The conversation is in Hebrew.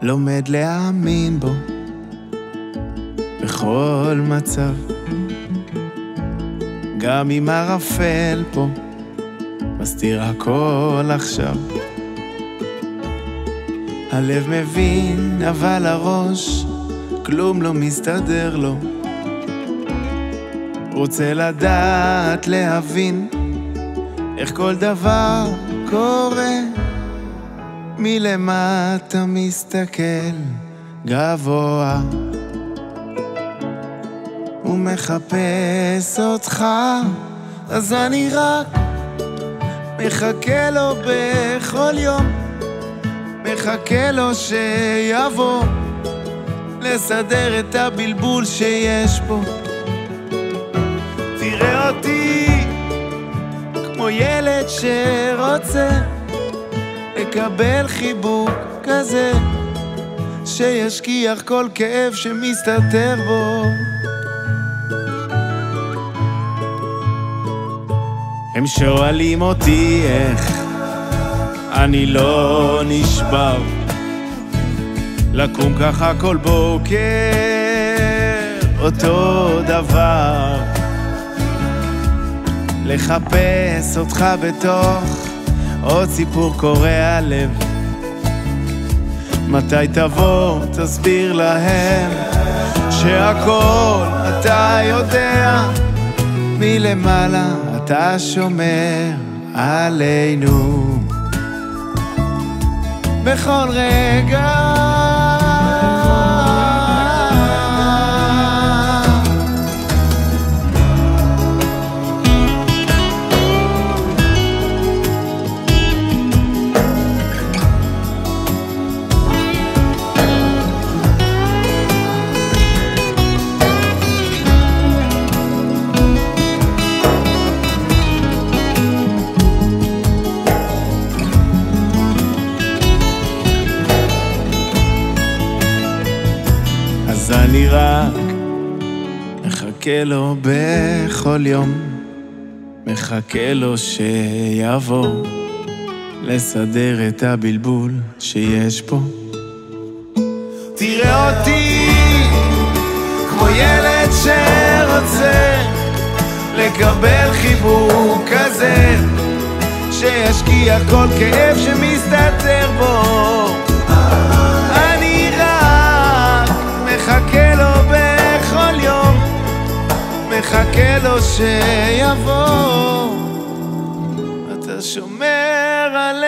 לומד להאמין בו בכל מצב, גם אם ערפל פה מסתיר הכל עכשיו. הלב מבין אבל הראש כלום לא מסתדר לו, רוצה לדעת להבין איך כל דבר קורה. מלמטה מסתכל גבוה ומחפש אותך, אז אני רק מחכה לו בכל יום, מחכה לו שיבוא לסדר את הבלבול שיש פה. תראה אותי כמו ילד שרוצה לקבל חיבוק כזה, שישכיח כל כאב שמסתתר בו. הם שואלים אותי איך אני לא נשבר לקום ככה כל בוקר אותו דבר, לחפש אותך בתוך עוד סיפור קורע לב. מתי תבוא תסביר להם שהכל אתה יודע, מלמעלה אתה שומר עלינו בכל רגע. אז אני רק מחכה לו בכל יום, מחכה לו שיבוא לסדר את הבלבול שיש פה. תראה אותי כמו ילד שרוצה לקבל חיבוק כזה, שישכיח כל כאב שמסתתר בו. מחכה לו בכל יום, מחכה לו שיבוא, אתה שומר על